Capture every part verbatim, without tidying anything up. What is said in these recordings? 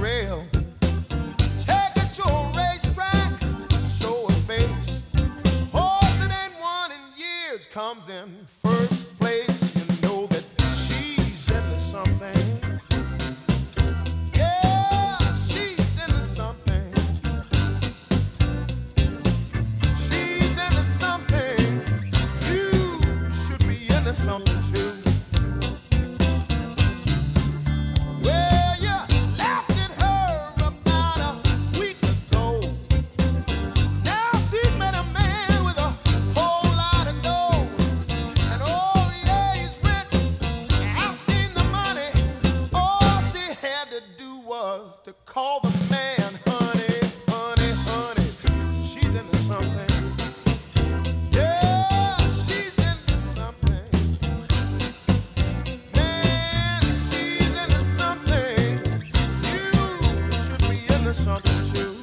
rail. Take it to a racetrack, show her face. Horse that ain't won in years comes in first place. You know that she's into something. Yeah, she's into something. She's into something. You should be into something too. To call the man honey, honey, honey. She's into something. Yeah, she's into something. Man, she's into something. You should be into something too.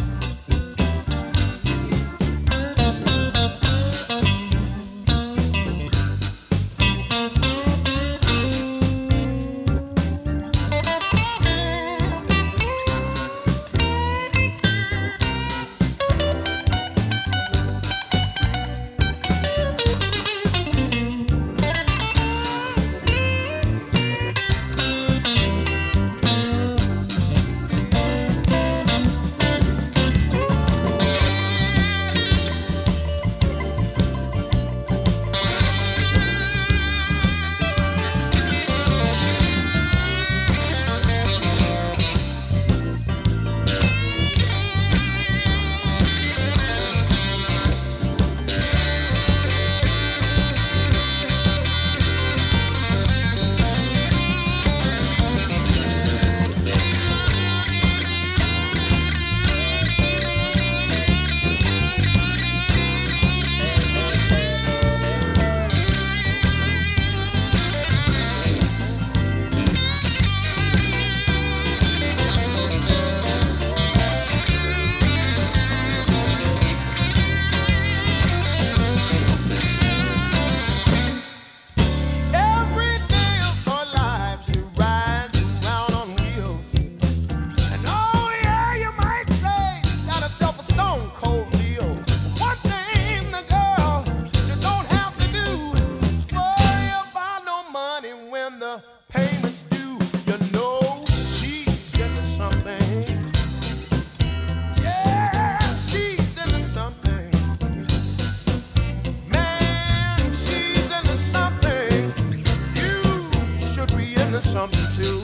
Payments due, you know she's into something. Yeah, she's into something. Man, she's into something. You should be into something too.